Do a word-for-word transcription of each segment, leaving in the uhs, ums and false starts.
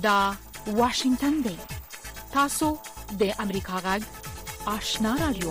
دا واشنگتن دی. تاسو د امریکا غږ آشنا رادیو.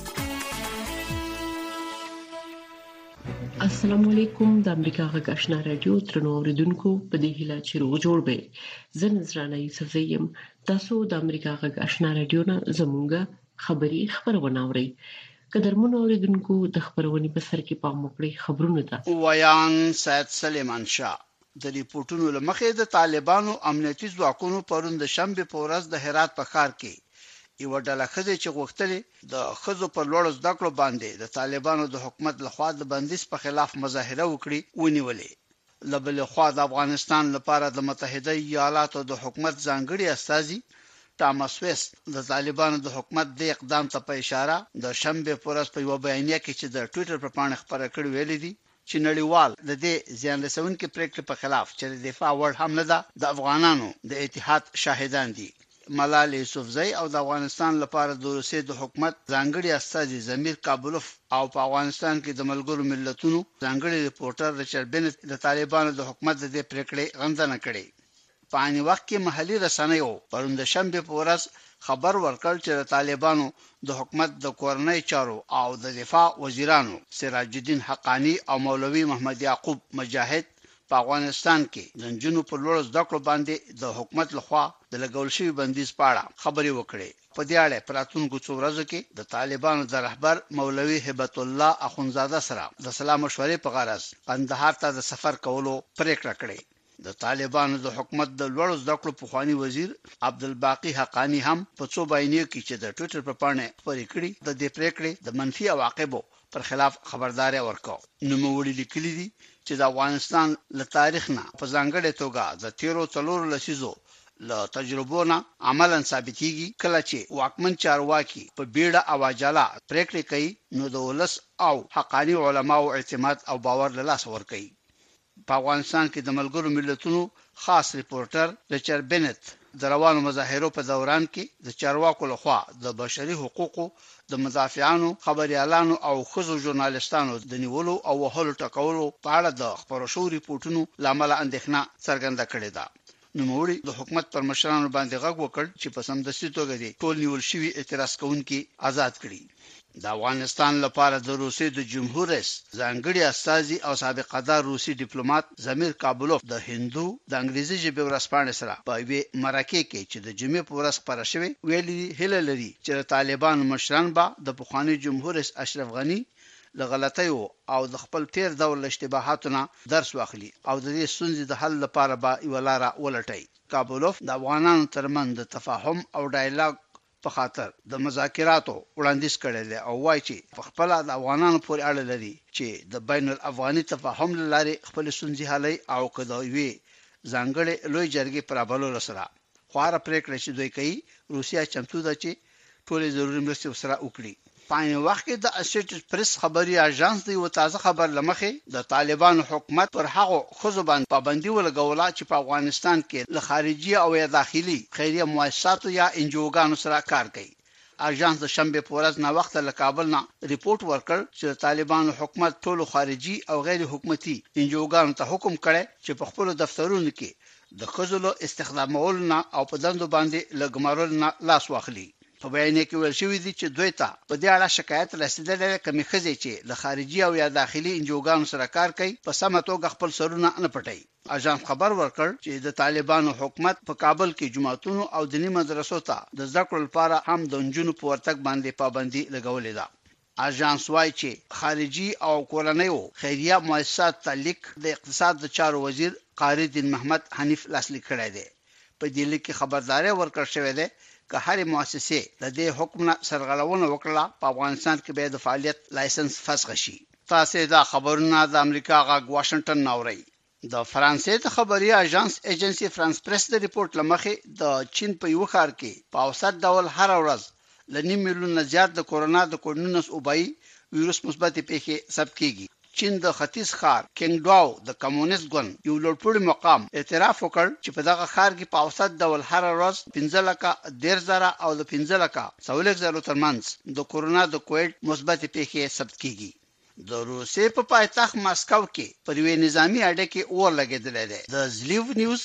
السلام علیکم. د امریکا غږ آشنا رادیو ترنو اوریدونکو په دې هیله چې روغ جوړ به زه نذرانه یوسف زیم. تاسو د امریکا غږ آشنا رادیو نه زموږه خبری خبرونه اورئ. قدرمن اوریدونکو د خبرونې په سر کې پام وکړئ. خبرونه ده ویان سید سلیمان شاه. د ریپورتونو لمخې د طالبانو امنیتي ځواکونو پرون د شنبه په ورځ د هرات په ښار کې یو ډله ښځې چې غوښتلې د ښځو پر لوړو زده کړو باندې د طالبانو د حکومت لخوا د بندیز په خلاف مظاهره وکړي ونیولې. له بلې خوا د افغانستان لپاره د متحده ایالاتو د حکومت ځانګړي استازي تامس ویست د طالبانو د حکومت د اقدام ته په اشاره د شنبه په ورځ په یو بیانیه کې چې د ټوئیټر په پاڼه خبره کړې ویلي دي چې نړیوال د دې ځان رسونکو پریکړې په خلاف چې د دفاع وړ حمله ده د افغانانو د اتحاد شاهدان دي. ملال یوسفزئی او د افغانستان لپاره د روسیې د حکومت ځانګړي استازي زمیر کابلوف او په افغانستان کې د ملګرو ملتونو ځانګړي ریپورټر ریچارډ بنت د طالبانو د حکومت د دې پریکړې غندنه کړې. په عین وخت کې محلي رسنیو پرون د شنبه په ورځ خبر ورکړ چې د طالبانو د حکومت د کورنۍ چارو او د دفاع وزیرانو سراج الدین حقانی او مولوی محمد یعقوب مجاهد په افغانستان کې د جنونو په لوړ زده کړو باندې د حکومت لخوا د لګول شوی بندیز په اړه خبري وکړي. په دې اړه پراتونکو څو ورځو کې د طالبانو د رهبر مولوی هبت الله اخونزاده سره د سلام مشورې په غرض قندهار ته د سفر کولو پریکړه کړې. د طالبانو د حکومت د لوړ زده کړو پخوانی وزیر عبدالباقی حقانی هم په څو بیانیو کې چې د ټوئیټر په پاڼه خبرې کړې د دې پریکړې د منفي عواقبو پر خلاف خبرداري ورکړه. نوموړي لیکلي دي چې د افغانستان له تاریخ نه په ځانګړې توګه د تیرو څلورو لسیزو له تجربو نه عملاً ثابتېږي کله چې واکمن چارواکي په بیړه او عجله پریکړې کوي نو د ولس او حقاني علماو اعتماد او باور له لاسه ورکوي. په افغانستان کې د ملګرو ملتونو خاص ریپورټر ریچارډ بنت د روانو مظاهرو په دوران کې د چارواکو لخوا د بشري حقوقو د مدافعانو خبريالانو او خزو ژورنالستانو د نیولو او وهلو ټکولو په اړه د خبرو شو ریپورتونو لامل اندېښنه څرګنده کړې ده. نوموړي د حکومت پر مشرانو باندې غږ وکړ چې په سمدستي توګه دي ټول نیول شوی اعتراض کوونکي آزاد کړي. د افغانستان لپاره د روسیې د جمهور رئیس ځانګړي استازي او سابقدار روسي ډیپلوماټ زمیر کابلوف د هندو د انګریزي ژبې ورسپانې سره په وی مرکه کې چې د جمعې په ورځ خبره شوې ویلي هله لري چې طالبان مشران به د پخوانی جمهور رئیس اشرف غنی له غلطیو او د خپل تیر دور اشتباهاتو نه درس واخلي او د دې ستونزې د حل لپاره به یو لار ولټي. کابلوف د افغانانو ترمن د تفاهم او ډایلاګ په خاطر د مذاکراتو وړاندیز کړی دی او وایي چې په خپل د افغانانو پورې اړه لري چې د بین الافغاني تفاهم لارې خپل ستونزې حلي او کدووي ځانګړي لوی جرګې پرابلو سره خواره پریکړه چې دوی کوي. روسیا چمتو ده چې ټولې ضروري مرستې سره وکړي. په عین وخت کې د اسوسییټډ پریس خبري اژانس دی یو تازه خبر لمخې د طالبانو حکومت پر هغه خزو باندې پابندي ولګوله چې په افغانستان کې له خارجي او یا داخلي خیریه مؤسساتو یا انجوګانو سره کار کوي. اژانس د شنبه په ورځ نه وخت له کابل نه ریپورت ورکړ چې طالبانو حکومت ټولو خارجي او غیر حکومتي انجوګانو ته حکم کړی چې په خپل دفترونو کې د خزو استخدامول نه او په دندو باندې لګمارول نه لاس واخلي. په بیان کې ویل شوی دی چې دوی ته په دې اړه شکایت رسیدلې کمی خزې چې له خارجي او یا داخلي انجوګانو سره کار کوي په سمه توګه خپل سرونه نه پټي. اژانس خبر ورکړ چې د طالبانو حکومت په کابل کې جماعتونو او دینی مدرسو ته د ذکر لپاره هم د جنونو په ورتګ باندې پابندي لګولې ده. اژانس وايي چې خارجي او کورنیو خیریه مؤسسات تعلق د اقتصاد د چارو وزیر قاری دین محمد حنیف لاسلیک کړی دی. په دې لیک کې خبرداري ورکړ شوې ده که هر مؤسسه د دې حکم نه سرغړونه وکړه په افغانستان کې به د فعالیت لایسنس فسخ شي. تاسو دا خبرونه د امریکا غږ واشنگټن ناوړي. د فرانسې د خبري اژانس ایجنسی فرانس پریس د ریپورت لمخې د چین په یو ښار کې په اوسط ډول هر ورځ لنیم میلیون زیات د کورونا د کوډ نولس اوبای ویروس مثبت پیښې ثبت کیږي. چین د ختیځ ښار کینګډاو د کمونیست ګوند یو لوړپوړی مقام اعتراف وکړ چې په دغه ښار کې په اوسط ډول هر ورځ پنځه لکه ډیر زره او د پنځه لکه څلور زره ترمنځ د کورونا د کووډ مثبت پیښې ثبت کیږي. د روسیې په پایتخت ماسکو کې پر یوې نظامی اډه کې اور لګیدل دی. د زلیو نیوز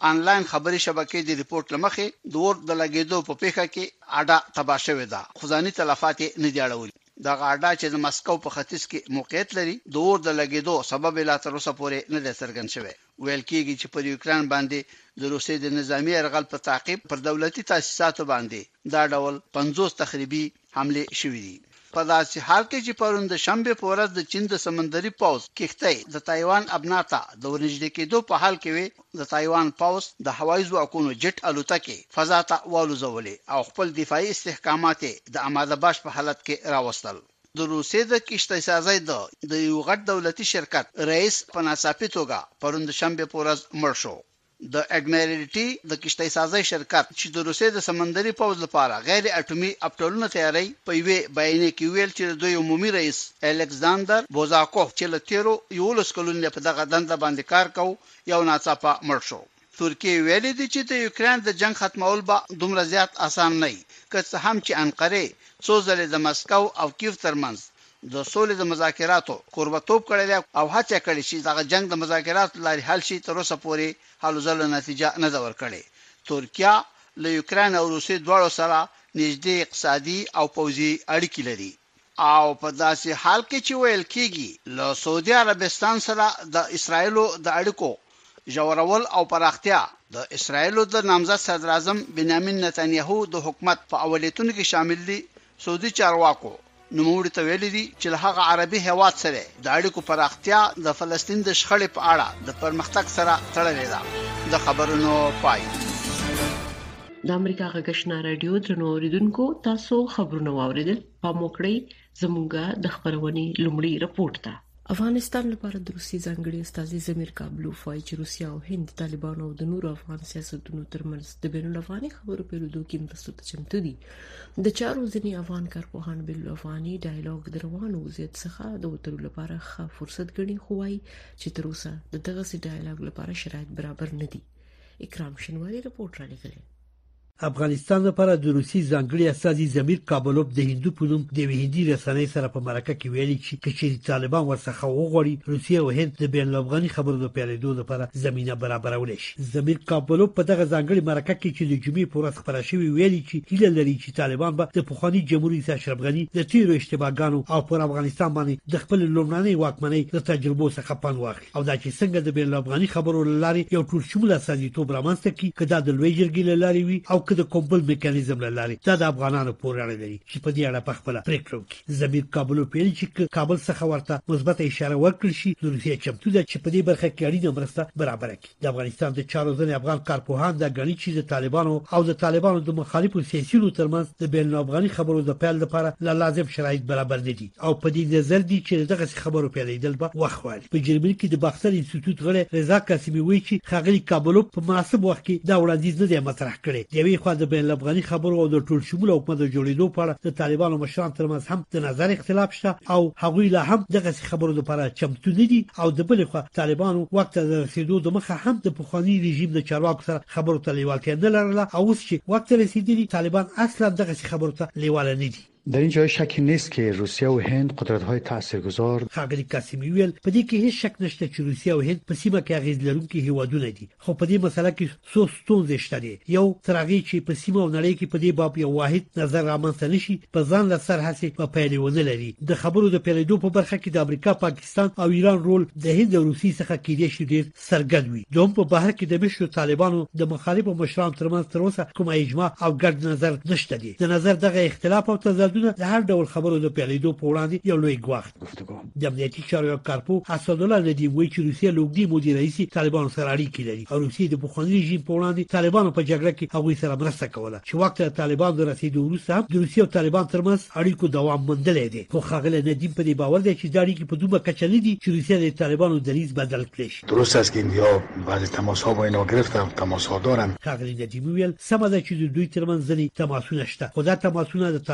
آنلاین خبري شبکې د ریپورت لمخې د اور د لګیدو په پیښه کې اډه تباه شوې ده، خو ځاني تلفات نه دی اړولي. د غاډا چې د مسکو په ختیځ کې موقعیت لري د اور د لګیدو سبب لا تر اوسه پورې نه دی څرګند شوی. ویل کېږي چې پر یوکران باندې د روسیې د نظامی یرغل په تعقیب پر دولتي تاسیساتو باندې دا ډول پنځوس تخریبي حمله شوې دي. په داسې حال کې چې پرون د شنبه په ورځ د چین د سمندري پوځ کښتۍ د تایوان ابناتا د ورنږدې کېدو په حال کې وي د تایوان پوځ د هوایي ځواکونو جټ الوتکې فضا ته والوزولې او خپل دفاعي استحکامات د آماده باش په حالت کې راوستل. د روسیې د کښتۍ سازۍ د د یو غټ دولتي شرکت رئیس په ناڅاپي توګه پرون د شنبه په ورځ مړ شو. د اډمیرالټي د کښتۍ سازۍ شرکت چې د روسیې د سمندري پوځ لپاره غیر اټومي اپټولونه تیاری په یوه بیان کې ویل چې د عمومي رئیس الکساندر بوزاکوف چې له تیرو یولس کلونو په دغه دنده باندې کار کوي یو ناڅاپه مړ شو. ترکیه ویلي دی چې د یوکران د جنگ ختمول به دومره زیات آسان نه وي که څه هم چې انقره څو ځله د مسکو او کیف ترمنځ د سولې د مذاکراتو قربتوب کړی او هڅه کړې چې دغه جنگ د مذاکراتو لارې حل شي، تر اوسه پورې حل زله نتیجه نه ده ورکړې. ترکیه له یوکران او روسیې دواړو سره نږدې اقتصادي او پوځي اړیکې لري او په داسې حال کې چې ویل کېږي له سعودي عربستان سره د اسرایلو د اړیکو ژورول او پراختیا د اسرایلو د نامزد صدر اعظم بنیامین نتنیاهو د حکومت په اولیتونو کې شامل دي. سعودي چارواکو نوموړي ته ویلي دي چې له هغه عربي هیواد سره د اړیکو پراختیا د فلسطین د شخړې په اړه د پرمختګ سره تړلې ده. د خبرونو پای. د امریکا غږشنا رادیو درنو اوریدونکو، تاسو خبرونه واوریدل. په موکړی زموږه د خبرونې لومړی رپورت ده. افغانستان لپاره د روسي ځانګړي استازي زمیر کابلوف وايي چې روسیا او هند د طالبانو او د نورو افغان سیاستونو ترمنځ د بین الافغاني خبرو پیلودو کې مرستو ته چمتو دي. د چارو ځینې افغان کارپوهان بین الافغاني ډایالوګ د روانو وضعیت څخه د وترو لپاره ښه فرصت ګڼي، خو وايي چې تر اوسه د دغه ډایالوګ لپاره شرایط برابر نه دي. اکرام شنواری رپورت را لګلې. افغانستان لپاره د روسي ځانګړي استازي زمیر کابلوف د هندو په نوم د هندي رسنۍ سره په مرکه کې ویلي چې چې طالبان ورڅخه وغواړي روسیه او هند د بین الافغاني خبرو د پیلېدو لپاره زمينه برابرول شي. زمیر کابلوف په دغه ځانګړي مرکه کې چې د جمعې په ورځ خبره شوې ویلي چې هیله لري چې طالبان به د پخواني جمهوریت اشرف غني د تیرو اشتباهګانو او پر افغانستان باندې د خپل لومړنۍ واکمنۍ د تجربو څخه پند واخلي او دا چې څنګه د بین الافغاني خبرو لارې یو ټول شموله استازیتوب رامنځته کړي، که دا د لوی جرګې لارې وي او که د کومبل میکانیزم لاري. دا د افغانانو پورې اړه لري چې په دې اړه په خپل پریکړه وکړي. زمیر کابلوف ویلي چې کابل څخه ورته مثبت اشاره ورکړي شي، نو روسیه چمتو ده چې په دې برخه کې اړینه مرسته برابر کړي. د افغانستان د چارو ځینې افغان کارپوهان د غني چې د طالبانو او د طالبانو د مخالفو سیاسيونو ترمنځ د بین الافغاني خبرو د پیل لپاره لازم شرایط برابر دي او په دې نظر دي چې دغه خبرو پیلېدل به وخت واخلي. په جرمني کې د باختر انسټیټیوټ غړي رضا قاسمي وایي چې خاغلی کابلوف په مناسب وخت کې دا وړاندیز نه دی مطرح کړی. د یوې خوا د بین الافغاني خبرو او د ټول شموله حکومت جوړېدو په اړه د طالبانو مشران ترمنځ هم د نظر اختلاف شته او هغوی لا هم دغه خبرو لپاره چمتو نه دي او د بل خوا طالبانو وخت د رسیدو د مخه هم د پخوانی رژیم د چارواکو سره خبرو ته لیوالتیا نه لرله او اوس چې وخت رسیدلی طالبان اصلا دغه خبرو ته لیواله نه دي. در این جای شکی نیست که روسیه و هند قدرت‌های تاثیرگذار خاغلی قاسمی ویل په دې کې هیڅ شک نشته چې روسیه او هند په سیمه کې اغیز لرونکي هیوادونه دي، خو په دې مسله کې څو ستونزې شته دي. یو ترغی چې په سیمه او نړۍ کې په دې باب یو واحد نظر رامنځته نشي په ځان له سر هڅې په پیلونه لري. د خبرو د پیلېدو په برخه کې د امریکا، پاکستان او ایران رول د هند او روسیې څخه کېدای شي ډېر څرګند وي. دوم په بهر کې د مشرو طالبانو د مخالفو مشرانو ترمنځ تر اوسه کوم اجماع او ګډ نظر نشته دي. د نظر دغه اختلاف او تضادونه د هر ډول خبرو د پیلېدو په وړاندې یو لوی ګواښ. د امنیتي چارو کارپو اسدالله ندیم وایي چې روسیه لوګدي مدیر رئیس طالبانو سره اړیکې لري او روسیه د پخواني رژیم په وړاندې طالبانو په جګړه کې هغوی سره مرسته کوله چې وخت د طالبانو د رسیدو وروسته هم د روسیه او طالبان ترمنځ اړیکو دوام موندلی دی. خو ښاغلی ندیم په دې باور دی چې دا اړیکې په دومره کچه نه دي چې روسیه د طالبانو دریځ بدل کړي شي. درست است که ایندیا بعضی تماس‌ها با اینا گرفتن، تماس‌ها دارن. ښاغلی ندیم ویل سمه ده چې د دوی ترمنځ ځینې تماسونه شته، خو دا تماسونه د طالبانو د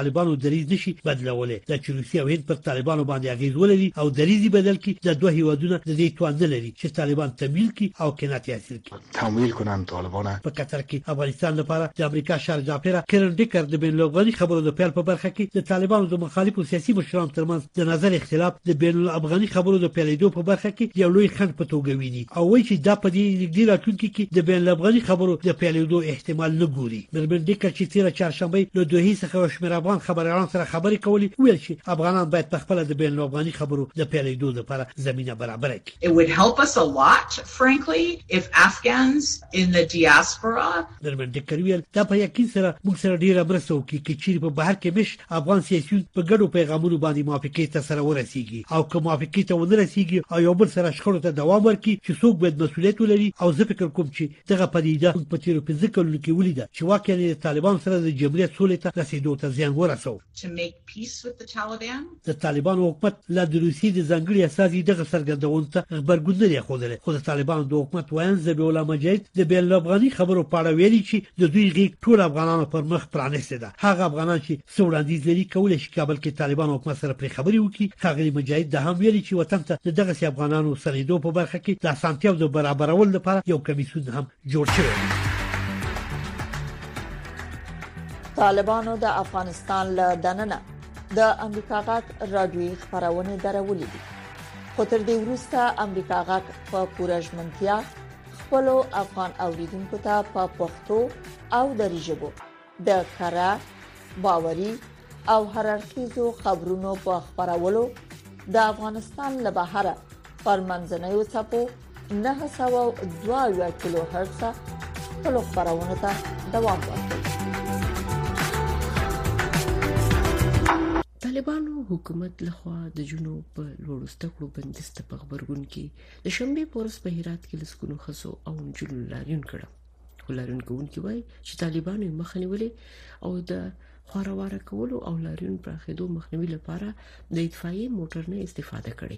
دریز نشي بدلولای د روسیه او هند پر طالبانو باندې اغیز ولري او دریزي بدل کی د دوه هیوادونو د دې توان نه لري چې طالبان تمویل کی او کنات حاصل کی تمویل کنن طالبان. په قطر کې افغانستان لپاره د امریکا شارجه پیرا کرن ډیکر د بین الافغاني خبرو د پیل په برخه کې د طالبانو د مخالفو سیاسي مشرانو ترمنځ د نظر اختلاف د بین الافغاني خبرو د پیلېدو په برخه کې یو لوی خنډ په توګه ویني او وایي چې دا په دې نږدې راتلونکي کې د بین الافغاني خبرو د پیلېدو احتمال نه ګوري. مرمن ډیکر چې تیر چهارشنبه له دوه څخه شمېر افغان خبريالان سره خبرې کولې ویل چې افغانان باید په خپل د بین الافغاني خبرو د پیلېدو لپاره زمينه برابر کړي. It would help us a lot, frankly, if Afghans in the diaspora. مرمن ډیکر ویل دا په یقین سره موږ سره ډیره مرسته وکړي چې چیرې په بهر کې مش افغان سیاسيون په ګډو پیغامونو باندې موافقه ته سره ورسیږي او کوم موافقه ته ونه رسیږي او یو بل سره شخړو ته دوام ورکړي چې څوک باید مسؤلیت ولري. او زه فکر کوم چې دغه پدیده په تیرو په ځکه کې ولیده چې واقعا د طالبان سره د جمهوریت سولې ته رسیدو ته زیان ورسو. To make peace with the Taliban. د طالبان حکومت له روسیې د ځنګړي اساسي دغه سرګردون ته خبرګون نه خوده خو د طالبان د حکومت وایي ذبیح الله مجاهد د بین الافغاني خبرو په اړه ویلي چې د دوی غیږ ټول افغانانو پر مخ پرانیسته ده. هغه افغانان چې سوړاندیز لري کولای شي کابل کې طالبان حکومت سره پر خبري وکړي. هغه مجاهد د هم ویلي چې وطن ته دغه سي افغانانو سره دوه په برخه کې د اسانتیاو د برابرول لپاره یو کمیسیون هم جوړ شوی. طالبانو د افغانستان له دننه د امریکا غاک رادیوي خبرونه درولې دي. خو تر دې وروسته امریکا غاک په پوره ژمنتیا خپل افغان اوریدونکو ته په پښتو او دری ژبه د کارا باوري او هررخیزو خبرونو په خبرولو د افغانستان له بهره پر منځنیو څپو نه سوه دوه کیلو هرتز خپل خبرونه ته دوام ورکوي. طالبانو حکومت لخوا د جنوب په لوړو ستکړو بندسته په خبرګون کې د شنبه پورس په هرات کې لسکونو خسو او جنو لاریون کړه. ولارون کوونکی وای چې طالبانو مخنیولې او د خوراواره کولو او لاریون پراخېدو مخنیوي لپاره د اطفائیه موټر نه استفاده کړې.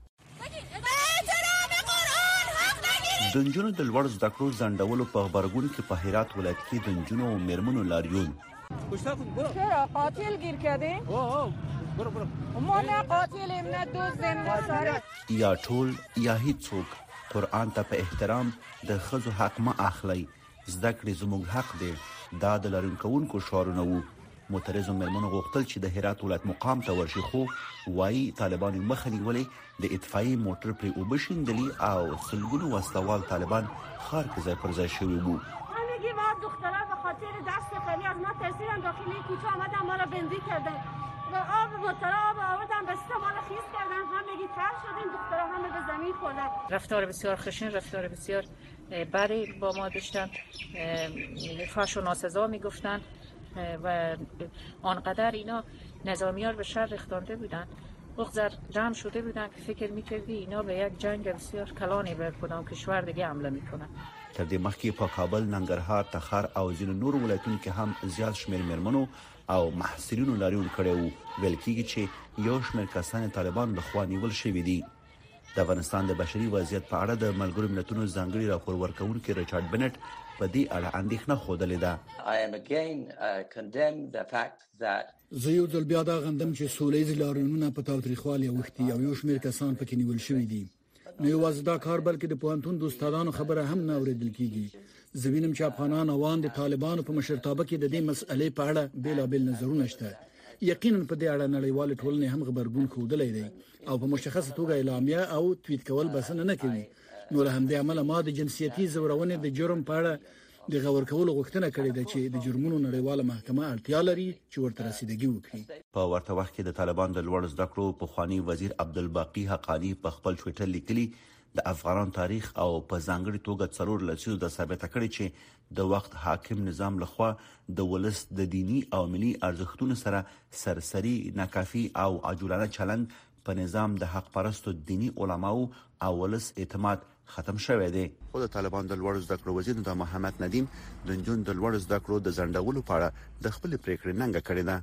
د نجونو د لوړ زده کړو ځنډولو په خبرګون کې په هرات ولایت کې د نجونو او میرمنو لاریون چرا قاتل گیر کردیم؟ اوه برو برو ما نه قاتلیم نه دوزیم نه سارق یا ټول یا هیڅوک قرآن ته په احترام د ښځو حق ما اخلي. زده کړې زموږ حق دی. دا د لاریون کوونکو شعارونه وو. معترضو میرمنو غوښتل چې د هرات ولایت مقام ته ورشي خو وایي طالبانو مخه نیولې د اطفائیه موټر پرې اوبه شیندلي او سلګونو وسلوال طالبان ښار کې ځای پر ځای شوي وو. همگی ما دخترها به خاطر دست خیلی از ما ترسیدن داخل کوچه آمدن ما را بندی کردن و آب موترها آب آوردن بسته ما را خیس کردن. همگی تر شدیم دخترها همه به زمین خوردن. رفتار بسیار خشن رفتار بسیار بدی با ما داشتن. فحش و ناسزا میگفتن و آنقدر اینا نظامیار به شر ریختانده بودن بغضر جمع شده بودن که فکر میکردی اینا به یک جنگ بسیار کلانی به کدام کشور دیگه حمله میکنن. تر دې مخکې په کابل، ننګرهار، تخار او ځینو نورو ولایتونو کې هم زیات شمېر میرمنو او محصلینو لاریون کړی وو. ویل کېږي چې یو شمېر کسان طالبان لخوا نیول شوي دي. د افغانستان د بشري وضعیت په اړه د ملګرو ملتونو ځانګړي راپور ورکوونکي ریچارډ بنټ په دې اړه اندېښنه ښودلې ده. زه یو ځل بیا دا غندم چې سولهییز لاریونونه په تاوتریخوالي اوښتي او یو شمېر کسان پکې نیول شوي دي. نو یوازې دا کار بلکې د پوهنتون د استادانو خبره هم نه اورېدل کېږي. زه وینم چې افغانان اوان د طالبانو په مشرتابه کې د دې مسئلې په اړه بېلابېل نظرونه شته. یقینا په دې اړه نړیوال ټولنې هم خبرګون ښودلی دی او په مشخصه توګه اعلامیه او توییټ کول بسنه نه کوي. نو له همدې امله ما د جنسیتي زورونې د جرم په اړه د غور کولو غوښتنه کړې ده چې د جرمونو نړیواله محکمه اړتیا لري چې ورته رسیدګي وکړي. په ورته وخت کې د طالبان د لوړ زده کړو پخوانی وزیر عبدالباقي حقانی په خپل ټویټر لیکلي د افغان تاریخ او په ځانګړي توګه څلور لسیزو د ثابته کړي چې د وخت حاکم نظام لخوا د ولس د دینی او ملي ارزښتونو سره سرسري ناکافي او عجولانه چلند په نظام د حق پرستو دینی علماو او ولس اعتماد ختم شوی دی. خو د طالبان د لوړ زده کړو وزیر د محمد ندیم د نجونو د لوړ زده کړو د ځنډولو په اړه د خپل پریکړې ننګه کړې ده.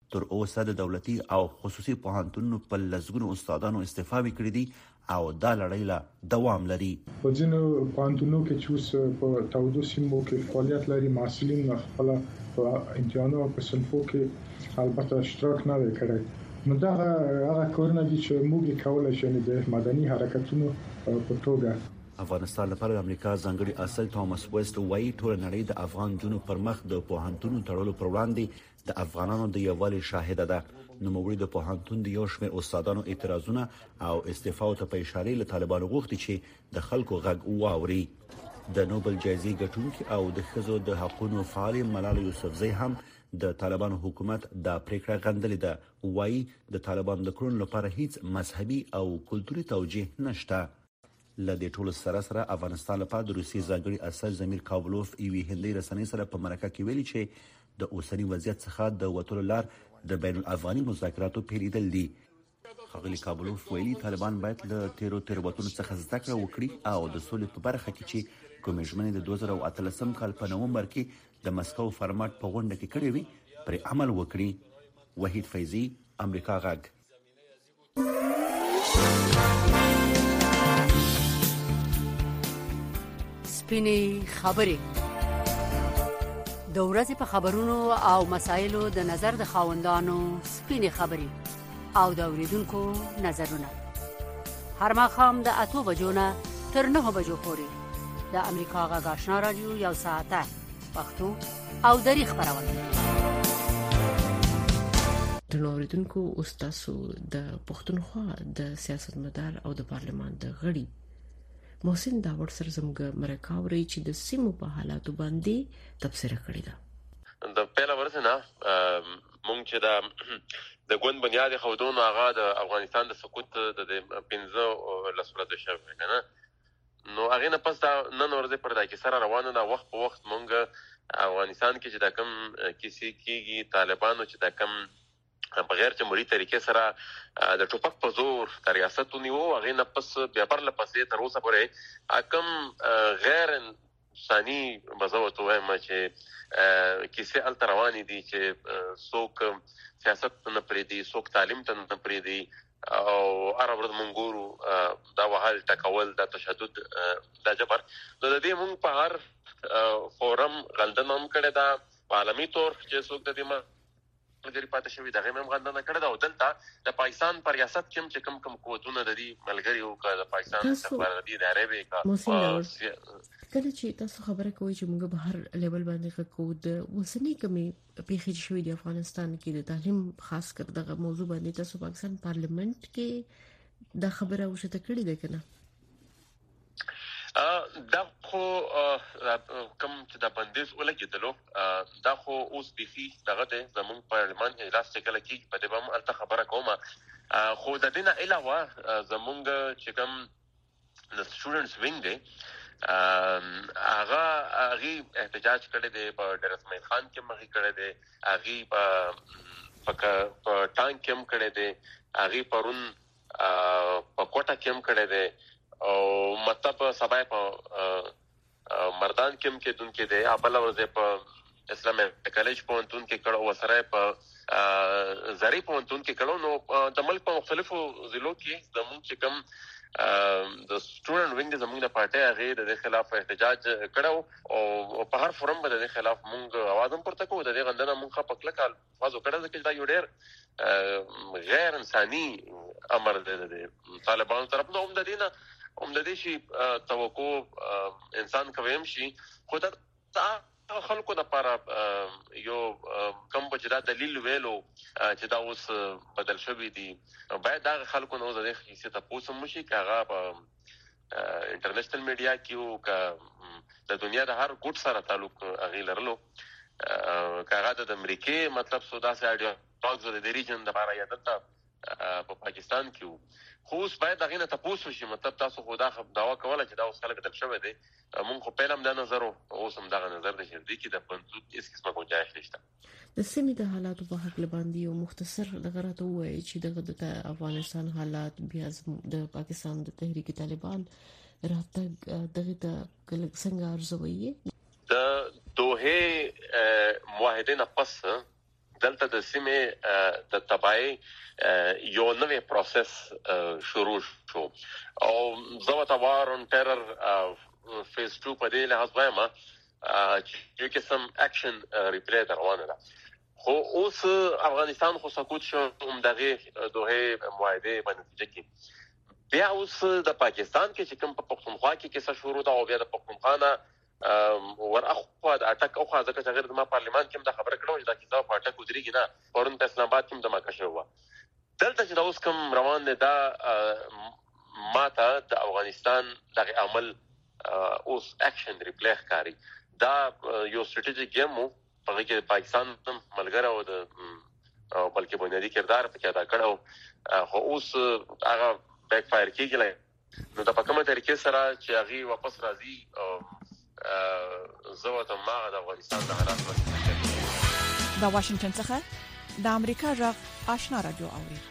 تر اوسه د دولتي او خصوصي پوهنتونونو په لزګونو استادانو استعفا وکړي دي او دا لړۍ لا دوام لري. په ځینو پوهنتونونو کې چې اوس په تاودو سیمو کې فعالیت لري محصلین خپل په امتحاناتو په صنفو کې البته اشتراک نه وکړي. نو دا هغه کارونه دي چې موږ کولای شو د مدني حرکتونو په توګه. افغانستان لپاره د امریکا ځانګړي اصل توماس ویست وایي ټول نړۍ د افغان جنونو پر مخ د پوهنتونو تړلو پر وړاندې د افغانانو د یووالي شاهده ده. نوموړي د پوهنتون د یو شمېر استادانو اعتراضونه او استعفاء ته په اشاره له طالبانو غوښتي چې د خلکو غږ واوري. د نوبل جایزې ګټونکي او د ښځو د حقوقو فعال ملال یوسفزۍ هم د طالبانو حکومت د پریکړه غندلې ده. وایي د طالبانو د کړنو لپاره هیڅ مذهبي او کلتوري توجیه نشته. لدې ټولو سره سره افغانستان لپاره د روسي ځانګړي اصل زمیر کاولوف ایوي هندۍ رسنۍ سره په مرکه کې ویلي چې د اوسنی وضعیت څخه د وټولو لار د بین الافغاني مذاکراتو پیریدل دي. ښاغلي کاولوف ویلي طالبان باید له تیرو تیروتنو څخه زده کړه وکړي او د سولې په برخه کې چې کومې ژمنې د دوه زره اتلسم کال په نومبر کې د مسکو فارمات په غونډه کې کړې وي پر عمل وکړي. وحید فیضی، امریکا غږ. سپینې خبرې د ورځې په خبرونو او مسایلو د نظر د خاوندانو سپینې خبرې او د اوریدونکو نظرونه هر ماښام د اتو بجو نه تر نهو بجو پورې د امریکا غږ آشنا رادیو یو ساعته پښتو او دری خبرونه. د اوریدونکو استادو د پښتونخوا د سیاستمدار او د پارلمان د غړي محسن داوړ سره زموږ مرکاوري چې د سیمو په حالاتو باندې تبصره کړې ده. د پیله ورځ نه مونږ چې د د ګوند بنیاد خودونو هغه د افغانستان د سقوط د پنځه لسورته شوه کنه نو هغه نه پس دا نن ورځ پر دا کې سره روانه ده. وخت په وخت مونږ افغانستان کې چې دا کم کسی کېږي طالبانو چې دا کم بغیر جمهوریت طریقې سره د ټوپک په زور د ریاست ونیو هغه نه پس بیا پر لپسې تر اوسه پورې حکم غیر انساني مزوت وایم چې کیسه ال رواني دي چې څوک سیاست نه پرې دي څوک تعلیم ته نه پرې دي او عرب رد منګورو دا وحال ټکول دا تشدد دا جبر د دې مونږ په هر فورم غلطه نوم کړی دا عالمي تور چې څوک د دې ملګری پاتې شوی دغه هم غندنه کړې ده او دلته د پاکستان پر ریاست کې چې کم کم قوتونه د دې ملګری او کا د پاکستان سفارتي ادارې کا کله چې تاسو خبره کوئ چې موږ به هر لیول باندې کوو د وسنی کمې پیښې شوې د افغانستان کې د تعلیم خاص کر دغه موضوع باندې تاسو پاکستان پارلیمنت کې د خبره وشته کړې ده کنه دا خو کوم چې د بندیز ولګیدلو دا خو اوس بيخي دغه د زمون پارلمان اجلاس چې کله کې په دې باندې الته خبره کومه خو د دې نه علاوه زمونږ چې کوم د سټوډنټس وینګ دی هغه هغه احتجاج کړی دی په ډرسمین خان کې مخې کړی دی هغه په په ټانک کې هم کړی دی هغه پرون په کوټه کې هم کړی دی او مطلب سبا په مردان کې هم کې دن کې دی خپل ورځ په اسلام کالج پونتون کې کړه وسره په زری پونتون کې کړه نو د ملک په مختلفو ضلعو کې زموږ چې کوم د سټوډنټ وینګ زموږ د پارټي هغه د خلاف احتجاج کړو او په هر فورم باندې د خلاف مونږ आवाज هم پورته کوو د دې غندنه مونږه په کله کال فازو کړه چې دا یو ډېر غیر انساني امر دی د طالبانو طرف نه هم د دینه هم د دې شي توقع انسان کویم شي خو دا خلکو د لپاره یو کوم بچدا دلیل ویلو چې دا اوس بدل شوی دی باید دا خلکو نو د دې څه تاسو مشي کاغه په انټرنیشنل میډیا کې او کا د دنیا د هر ګوټ سره تعلق اغه لرلو کاغه د امریکای مطلب سودا سه اډیو ټاکس د ریجن د لپاره یادته په پاکستان کې خو اوس باید دغه نه تاسو شي مطلب تاسو خو دا داوا کوله چې دا اوس خلک تل شوی دی مونږ خو پیلم د نظر او اوس هم دغه نظر د شي چې د پنځو اس قسمه گنجائش نشته. د سیمې د حالاتو په حق باندې یو مختصر دغه راته وایي چې دغه د افغانستان حالات بیا د پاکستان د تحریک طالبان راته دغه د کله څنګه ارزوي د دوه معاهده نه پس دلته د سیمې د تبعی یو نوې پروسس شروع شو او زو ته وار اون ټیرر فیز ټو په دې لحاظ وایم چې کوم اکشن ریپلی روانه ده. خو اوس افغانستان خو سقوط شو هم دغه دوه معاهده په نتیجه کې بیا اوس د پاکستان کې چې کوم په پښتونخوا کې کیسه شروع ده او بیا د پښتونخوا نه ورأخوا د اٹک او ځکه چې غیر د ما پارلیمان کې د خبره کړو چې دا کیسه په اٹک ودرېږي نه پرون په اسلام آباد کې د ما کښه و دلته چې اوس کوم روان دي دا ماته د افغانستان دغه عمل اوس اکشن ریپلی ښکاري دا یو سټریټیجیک گیم په کې پاکستان ملګری او د بلکې بنیادی کردار پکې ادا کړو خو اوس هغه بیک فایر کیږي نو د پکمه طریقې سره چې هغه واپس راځي زوته ما د افغانستان د حالات په د واشنگټن څخه د امریکا غږ آشنا رادیو اوري.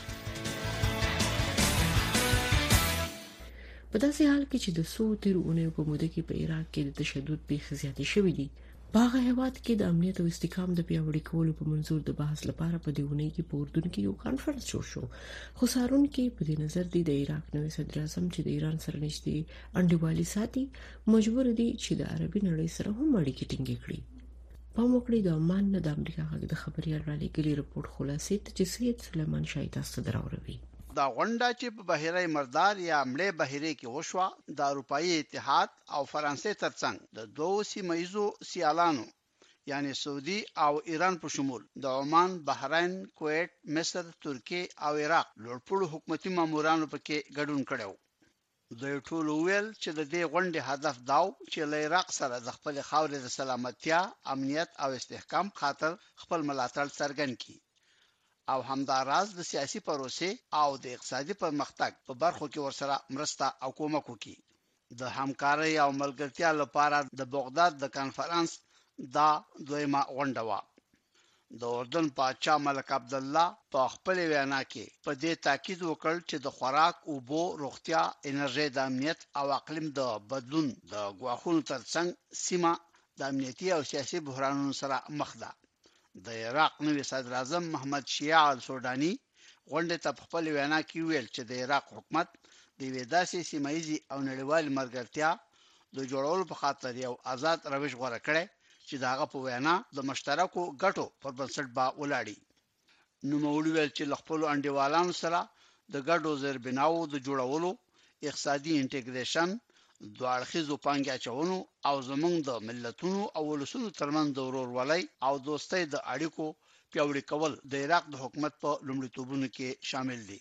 په داسې حال کې چې د سو تیرونه په موده کې په عراق کې د تشدد پیښې زیاتې شوې دي باغه هواد کې د امنیت او استحکام د پیاوړي کولو په منظور د بحث لپاره په دیونه کې په اردن کې یو کانفرنس جوړ شو. خو سارون کې په دې نظر دی د عراق نوې صدر اعظم چې د ایران سره نشته انډیوالي ساتي مجبور دي چې د عربي نړۍ سره هم اړیکې ټینګې کړي. په موکړې د عمان نه د امریکا غږ د خبري اړالي ګلی رپورت خلاصې ته چې سید سلیمان شاه تاسو دراوروي. دا غونډه چې په بحیره مردار یا ملي بحیره کې وشوه د اروپאי اتحاد او فرانسې ترڅنګ د دوه سیمایزو سیالانو یعنی سعودي او ایران په شمول د عمان، بحرین، کویت، مصر، ترکیه او عراق لوړپوړو حکومتي مامورانو پکې ګډون کړو. دوی ټول ویل چې د دې غونډې هدف داو چې له عراق سره د خپل خاورې د سلامتیا، امنیت او استحکام خاطر خپل ملاتړ څرګند کړي او همداراز د سیاسي پروسې او د اقتصادي پرمختګ په برخو کې ورسره مرسته او کومک وکړي. د همکارۍ او ملګرتیا لپاره د بغداد د کانفرنس دا دویمه غونډه و. د اردن پاچا ملک عبد الله په خپل وینا کې په دې تاکید وکړ چې د خوراک، اوبو، روغتیا، انرژي د امنیت او اقلیم د بدلون د غواخونو ترڅنګ سیمه د امنیتي او سیاسي بحرانونو سره مخ ده. د عراق نوی صدر اعظم محمد شیع السودانی غونډه ته خپل وینا کې ویل چې د عراق حکومت د وېداسي سیمایي او نړیوال مرګرتیا د جوړولو په خاطر یو آزاد روش غوړه کړي چې داغه په وینا د مشترکو ګټو پر بنسټ با ولاړی. نو مولوی ویل چې خپل انډیوالانو سره د ګډو زیربناو د جوړولو، اقتصادي انټیګریشن، دوه اړخیزو پانګې اچونو او زمونږ د ملتونو او ولسونو ترمنځ د ورورولۍ او دوستۍ د اړیکو پیاوړي کول د عراق د حکومت په لومړیتوبونو کې شامل دي.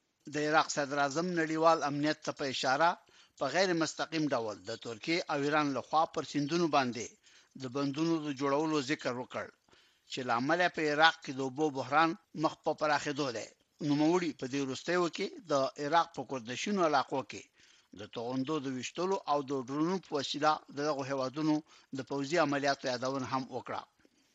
د عراق صدر اعظم نړیوال امنیت ته په اشاره په غیر مستقیم ډول د ترکیه او ایران لخوا پر سیندونو باندې د بندونو د جوړولو ذکر وکړ چې لامل په عراق کې د اوبو بحران مخ په پراخېدو دی. نو موري په دې وروستیو کې د عراق په کردشینو علاقو کې د توغندو د وشتلو او د ډرونو په وسیله دغه هوادونو د پوځي عملیاتو یادونه هم وکړه.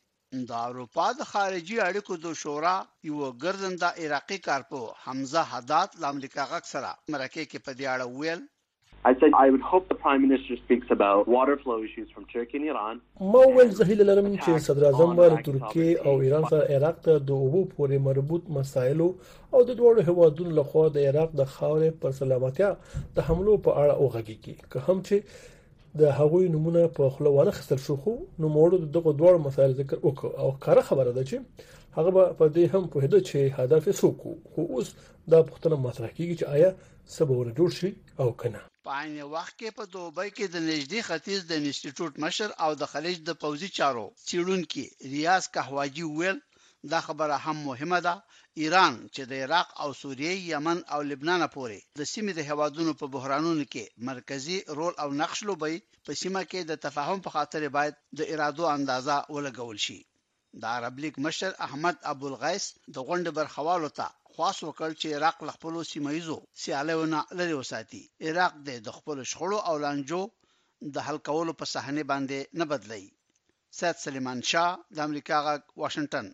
د اروپا د خارجي اړیکو د شورا یو ګرځنده عراقي کارپو حمزه حداد د امریکا غږ سره مرکه کې په دې اړه ویل I said I would hope the Prime Minister speaks about water flow issues from Turkey and Iran. ما ول زهیل لرم چې صدر اعظم بر ترکیه او ایران سره عراق ته د اوبو پورې مربوط مسایل او د دوه هوادونو لخوا د عراق د خاورې پر سلامتیا د حملو په اړه اوغږي که هم چې د هغوی نمونه په خلوانه خستل شو خو نو موږ دغه دوه مسایل ذکر وکړو او کار خبره ده چې هغه په دې هم په هده چې هدف یې څوک خو اوس دا پښتنه مطرح کیږي چې آیا سبونه جوړ شي او کنه. په عین وخت کې په دوبۍ کې د نږدې ختیځ د انسټیټیوټ مشر او د خلیج د پوځي چارو څیړونکو ریاض قهواجی ویل دا خبره هم مهمه ده ایران چې د عراق او سوریه، یمن او لبنان پورې د سیمې د هوادونو په بحرانونو کې مرکزی رول او نقش لوبي په سیمه کې د تفاهم په خاطر باید د ارادو اندازا ولګول شي. د عرب لیگ مشر احمد ابو الغیث د غونډې برخوالو ته خاص وکړ چې عراق له خپل سیمایزو سیالونه لري وساتي. عراق د خپل شخړو او لانجو د حل کولو په صحنه باندې نه بدلی. سید سلیمان شاه د امریکا غږ واشنگټن.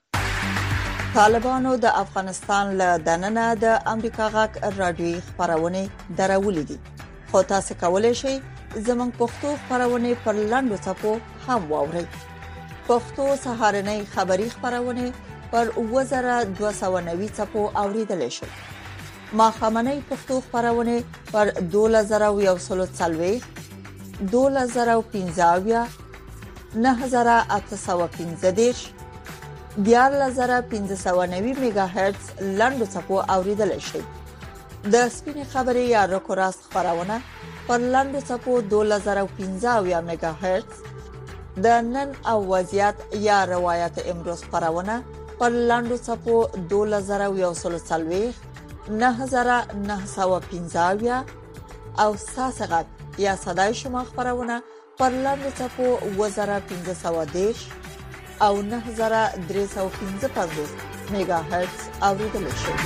طالبانو د افغانستان له دننه د امریکا غږ رادیوي خبرونه درولې دي. خو تاسو کولای شئ زموږ پښتو خبرونه پر لاندو څپو هم واورئ. پښتو سهارنۍ خبری خبرونه پر اوه زره دوه سوه نوي څپو اوریدل شي. ماښامنۍ پښتو خبرونه پر دولس زره یو سل څلوېښت، دولس زره پنځه اویا، نه زره اته سوه پنځه دېرش، دیارلس زره پنځه سوه نوي میگا هرتز لاندو څپو اوریدل شي. د سپینې خبرې یا رکو راست خبرونه پر لاندو څپو دولس زره پنځه اویا میگا هرتز، د نن او وضعیت یا روایت امروز خبرونه پر لاندو څپو دولس زره یو سل څلوېښت، نه زره نه سوه پنځه اویا او ساسغت یا صدای شما خبرونه پر لاندو څپو اوه زره پنځه سوه دېرش او نه زره درې سوه پنځه پنځوس میگا هرتز اوریدل شي.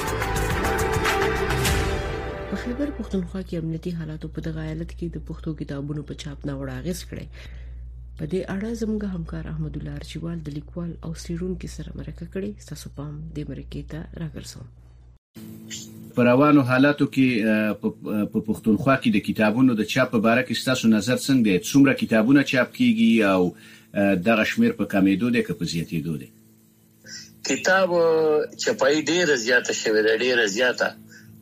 په خیبر پښتونخوا کې امنیتي حالاتو په دغه ایالت کې د پښتو کتابونو په چاپ نه وړاندیز کړي. په دې اړه زموږ همکار احمد الله ارچیوال د لیکوال او څېړونکو سره مرکه کړې. تاسو پام د مرکې ته راګرځوم. په روانو حالاتو کې په پښتونخوا کې د کتابونو د چاپ په اړه کې تاسو نظر څنګه دی؟ څومره کتابونه چاپ کیږي او دغه شمیر په کمیدو دی که په زیاتېدو دی؟ کتاب چاپای ډیره زیاته شوې ده، ډیره زیاته.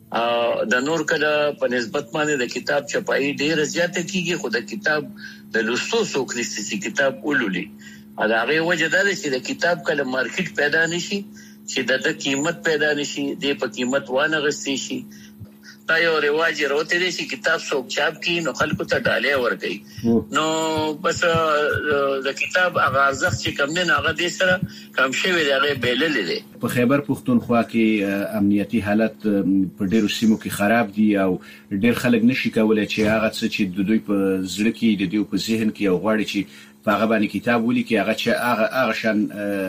د نور کله په نسبت باندې د کتاب چاپای ډیره زیاته کیږي، خو د کتاب د لوستو څوک نشي چې کتاب ولولي. دا هغه وجه ده چې د کتاب کله مارکیټ پیدا نشي، چې د قیمت پیدا نشي، د په قیمت وانه غستې شي. دا یو رواج راوته دي چې کتاب څوک چاپ کړي نو خلکو ته ډالۍ ورکړي. نو بس د کتاب هغه ارزښت چې کم نه هغه د سره کم شوی دی، هغه بیلل دي. په خیبر پښتونخوا کې امنیتي حالت په ډیرو سیمو کې خراب دي او ډیر خلک نشي کولای چې هغه څه چې د دوی په زړه کې د دوی په ذهن کې او غواړي چې په هغه باندې کتاب ولیکي هغه چې هغه هغه شان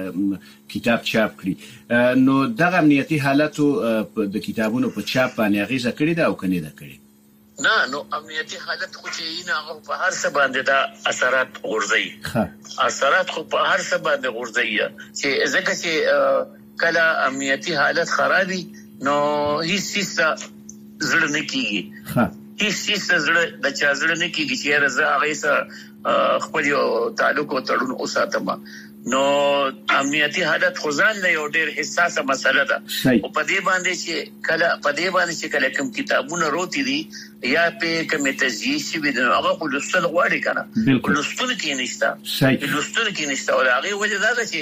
کتاب چاپ کړي. نو دغه امنیتي حالاتو د کتابونو په چاپ باندې اغیزه کړې ده او کني ده کړې؟ نه، نو امنیتي حالت خو چې نه هغه په هر څه باندې دا اثرات غورځي. اثرات خو په هر څه باندې غورځي چې ځکه چې کله امنیتي حالت خرابي نو هیڅ څه زړه نه کیږي. هیڅ څه زړه د چا زړه نه کیږي چې رضا هغه سره خپل یو تعلق او تړون اوساتم. نو امنیتي حالت خزان له یو ډېر حساسه مسله ده او په دې باندې چې کله په دې باندې چې کله کوم کتابونه روتي دي یا په کوم تجزیه شي بده هغه لوستل غواړي کنه، لوستل کې نشته، لوستل کې نشته. او هغه وجه دا ده چې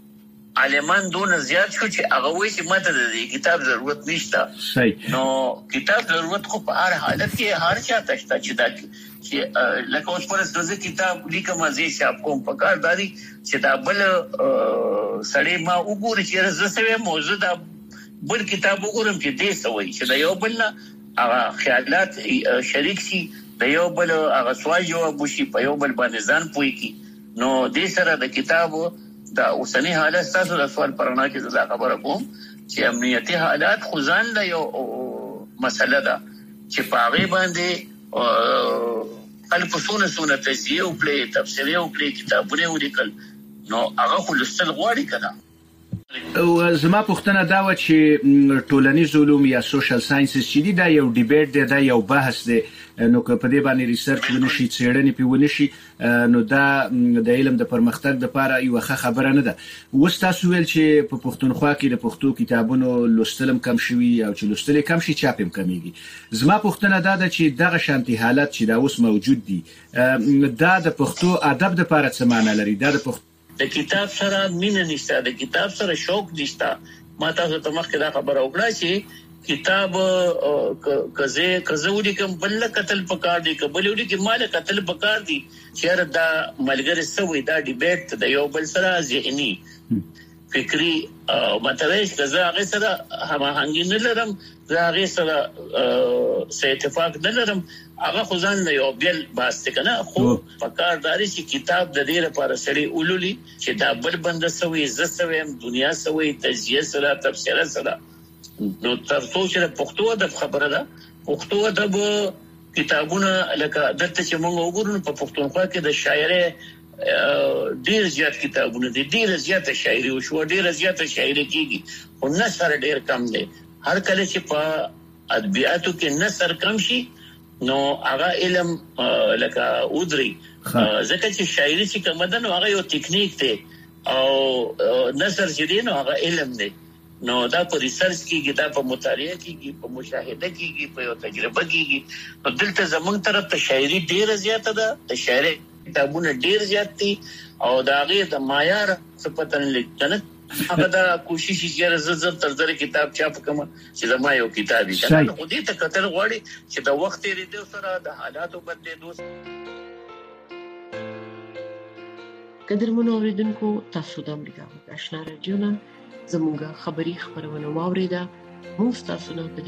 عالمان دون زیات شو چې هغه وایي چې ماته د کتاب ضرورت نشته. نو کتاب ضرورت خو په هر حالت کې هر چا ته شته چې دا چې لکه اوس پر څه کتاب لیکم ازي شاپ کوم په کار داري چې دا بل سړی ما وګوري چې زسوي موضوع دا بل کتاب وګورم چې دې سوي چې دا یو بل هغه خیالات شریک شي، دا یو بل هغه سوال جواب وشي، په یو بل باندې ځان پوي کی. نو دې سره د کتاب دا اوسنی حالت تاسو د سوال پرنا کې زړه خبره کوم چې امنیتي حالات خزان له یو مسله ده چې پاغي باندې خلکو سونه سونه تجزیه او پلی تفسیر او پلی کتابونه ولیکل نو هغه خو لستل غواړي کنه. او زما پوښتنه دا و چې ټولنیز علوم یا سوشل ساينسز چې دی دا یو ډیبیټ دی، دا یو بحث دی، نو که په دې باندې ریسرچ ونشي، څېړنې په ونشي، نو دا د علم د پرمختګ لپاره یو ښه خبره نه ده. اوس تاسو ویل چې په پښتونخوا کې د پښتو کتابونو لوستل کم شوي او چې لوستل کم شي چاپ هم کمیږي. زما پوښتنه دا ده چې دغه شانتي حالت چې دا اوس موجود دي دا د پښتو ادب لپاره څه معنی لري؟ دا د پښتو د کتاب سره مینه نشته، د کتاب سره شوق نشته. ما تاسو ته مخکې دا خبره وکړه چې کتاب کزه کزه ودی کوم بل قتل پکار دي، کبل ودی کې مال قتل پکار دي چې دا ملګری سوي دا ډیبیټ د یو بل سره ذهني فکری متویش کزه هغه سره هماهنګي نه لرم، زه هغه سره سه اتفاق نه لرم، هغه خو ځان نه یو بل باسته کنه. خو پکار داري چې کتاب د دې لپاره سړي اولولي چې دا بل بند سوي زسوي دنیا سوي تجزیه سره تفسیر سره. نو تر څو چې پښتو ادب خبره ده، پښتو ادب کتابونه لکه دته چې موږ وګورو په پښتونخوا کې د شاعرۍ ډیر زیات کتابونه دي، ډیر زیات شاعري او شو ډیر زیات شاعري کیږي او نثر ډیر کم دی. هر کله چې په ادبیاتو کې نثر کم شي نو هغه علم لکه ودري، ځکه چې شاعري چې کوم ده نو هغه یو ټیکنیک دی او نثر چې دی نو هغه علم دی نو دا په ریسرچ کېږي دا په مطالعه کېږي په مشاهده کېږي په یو تجربه کېږي نو دلته زمونږ طرف ته شاعري ډیره زیاته ده د شاعري کتابونه ډیر زیات دي او دا غي د معیار څخه پتن لیکنه هغه دا کوشش یې زړه زړه تر زره کتاب چاپ کوم چې زما یو کتاب دی کنه خو دې ته کتل غواړي چې د وخت لري سره د حالاتو بدلېدو قدرمنو اوریدونکو تاسو د امریکا غږ آشنا رادیو نه زموږه خبری خبرونه واوریده موږ تاسو نه